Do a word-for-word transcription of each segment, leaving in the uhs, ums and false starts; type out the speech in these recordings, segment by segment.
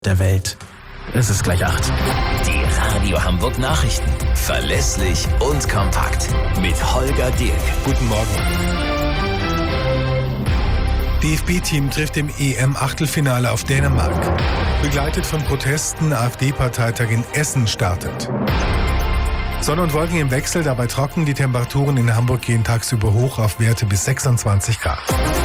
der Welt. Es ist gleich acht. Die Radio Hamburg Nachrichten. Verlässlich und kompakt. Mit Holger Dirk. Guten Morgen. D F B-Team trifft im E M-Achtelfinale auf Dänemark. Begleitet von Protesten, AfD-Parteitag in Essen startet. Sonne und Wolken im Wechsel, dabei trocken. Die Temperaturen in Hamburg gehen tagsüber hoch auf Werte bis sechsundzwanzig Grad.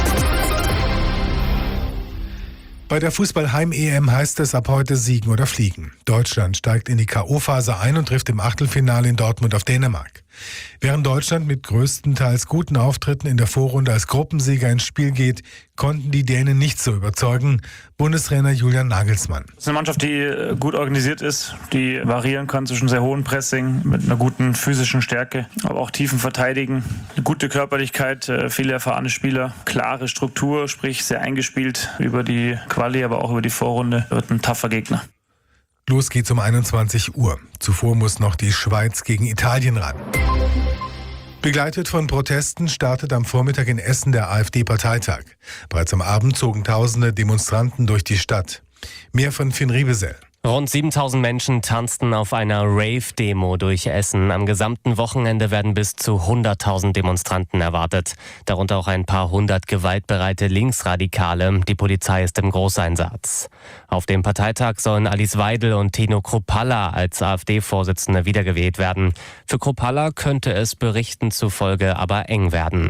Bei der Fußball-Heim-E M heißt es ab heute siegen oder fliegen. Deutschland steigt in die K O-Phase ein und trifft im Achtelfinale in Dortmund auf Dänemark. Während Deutschland mit größtenteils guten Auftritten in der Vorrunde als Gruppensieger ins Spiel geht, konnten die Dänen nicht so überzeugen. Bundestrainer Julian Nagelsmann. Es ist eine Mannschaft, die gut organisiert ist, die variieren kann zwischen sehr hohem Pressing mit einer guten physischen Stärke, aber auch tiefen Verteidigen, eine gute Körperlichkeit, viele erfahrene Spieler, klare Struktur, sprich sehr eingespielt über die Quali, aber auch über die Vorrunde, wird ein tougher Gegner. Los geht's um einundzwanzig Uhr. Zuvor muss noch die Schweiz gegen Italien ran. Begleitet von Protesten startet am Vormittag in Essen der AfD-Parteitag. Bereits am Abend zogen tausende Demonstranten durch die Stadt. Mehr von Finn Riebesell. Rund siebentausend Menschen tanzten auf einer Rave-Demo durch Essen. Am gesamten Wochenende werden bis zu hunderttausend Demonstranten erwartet. Darunter auch ein paar hundert gewaltbereite Linksradikale. Die Polizei ist im Großeinsatz. Auf dem Parteitag sollen Alice Weidel und Tino Kruppalla als AfD-Vorsitzende wiedergewählt werden. Für Kruppalla könnte es Berichten zufolge aber eng werden.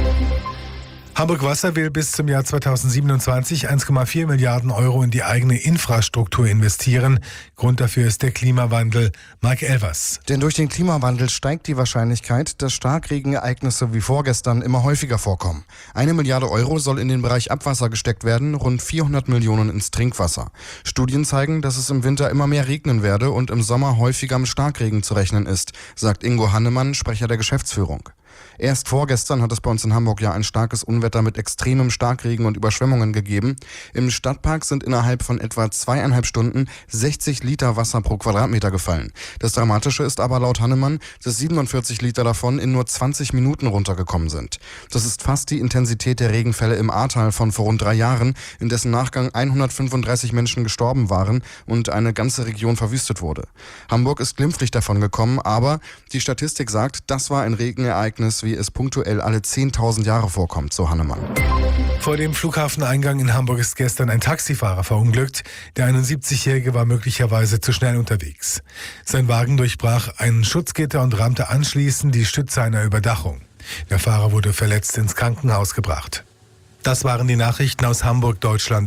Hamburg Wasser will bis zum Jahr zweitausendsiebenundzwanzig eins Komma vier Milliarden Euro in die eigene Infrastruktur investieren. Grund dafür ist der Klimawandel. Marc Elvers. Denn durch den Klimawandel steigt die Wahrscheinlichkeit, dass Starkregenereignisse wie vorgestern immer häufiger vorkommen. Eine Milliarde Euro soll in den Bereich Abwasser gesteckt werden, rund vierhundert Millionen ins Trinkwasser. Studien zeigen, dass es im Winter immer mehr regnen werde und im Sommer häufiger mit Starkregen zu rechnen ist, sagt Ingo Hannemann, Sprecher der Geschäftsführung. Erst vorgestern hat es bei uns in Hamburg ja ein starkes Unwetter mit extremem Starkregen und Überschwemmungen gegeben. Im Stadtpark sind innerhalb von etwa zweieinhalb Stunden sechzig Liter Wasser pro Quadratmeter gefallen. Das Dramatische ist aber laut Hannemann, dass siebenundvierzig Liter davon in nur zwanzig Minuten runtergekommen sind. Das ist fast die Intensität der Regenfälle im Ahrtal von vor rund drei Jahren, in dessen Nachgang hundertfünfunddreißig Menschen gestorben waren und eine ganze Region verwüstet wurde. Hamburg ist glimpflich davon gekommen, aber die Statistik sagt, das war ein Regenereignis, wie es punktuell alle zehntausend Jahre vorkommt, so Hannemann. Vor dem Flughafeneingang in Hamburg ist gestern ein Taxifahrer verunglückt. Der einundsiebzigjährige war möglicherweise zu schnell unterwegs. Sein Wagen durchbrach ein Schutzgitter und rammte anschließend die Stütze einer Überdachung. Der Fahrer wurde verletzt ins Krankenhaus gebracht. Das waren die Nachrichten aus Hamburg, Deutschland.